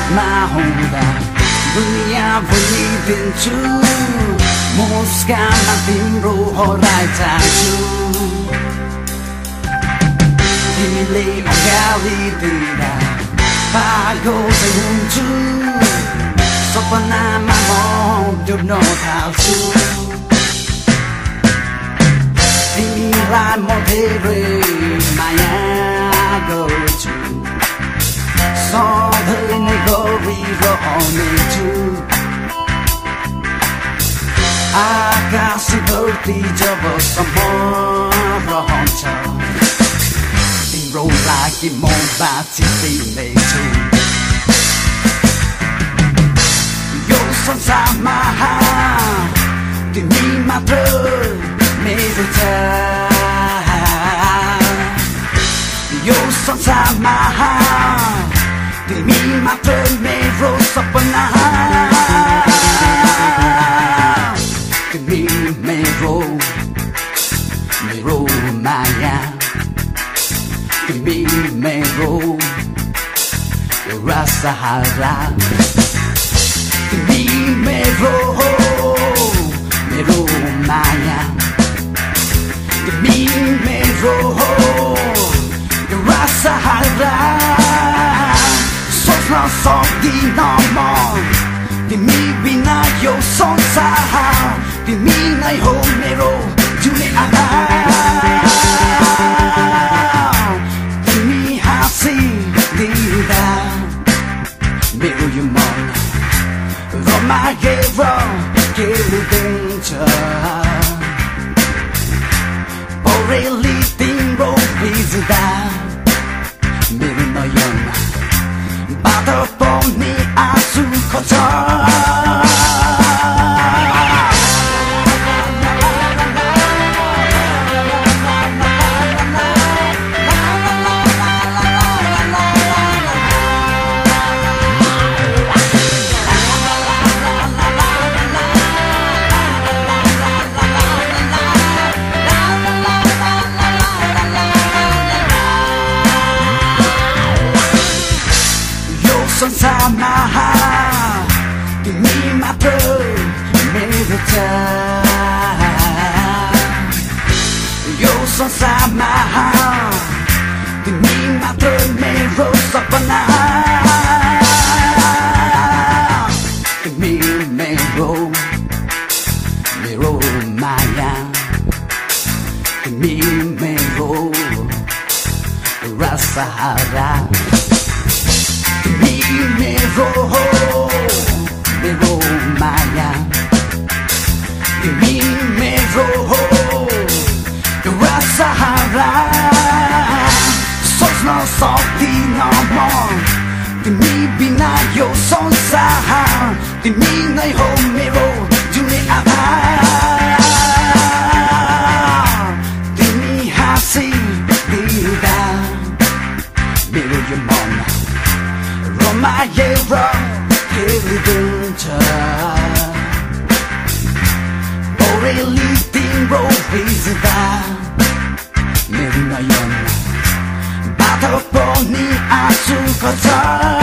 mahonda dunia breathing to Moscow tiम्रो horizon तिमीले अगाडि दिँदा पागल चाहिँ हुन्छु सपनामा म डुब्न थाल्छु तिमीलाई म धेरै माया गर्छु सधैँ नै गरिरहनेछु आकाश धरती जबसम्म रहन्छ तिम्रो लागि म बाँचिदिने छु यो संसारमा तिमी मात्र मेरो छ यो संसारमा तिमी मात्र मेरो सपना तिमी मेरो माया तिमी मेरो सहारा तिमी मेरो माया तिमी मेरो सहारा सोच्न सक्दिन म तिमी बिना यो संसार तिमी नै हो मेरो जुने आधार तिमी हाँसिदिँदा मेरो यो मन रमाएर खेलिदिन्छ परेली तिम्रो बिर्सिँदा मेरो नयनबाट पनि आँसु खस्छ संसारमा तिमी मात्र मेरो छ यो संसारमा तिमी मात्र मेरो सपना तिमी मेरो माया तिमी मेरो सहारा मेरो माया तिमी मेरो सहारा सोच्न सक्दिन म तिमी बिना यो संसार तिमी नै हो मेरो जुने आधार तिमी हाँसिदिँदा मेरो यो मन रमाएर खेलिदिन्छ परेली तिम्रो बिर्सिँदा मेरो नयनबाट पनि आँसु खस्छ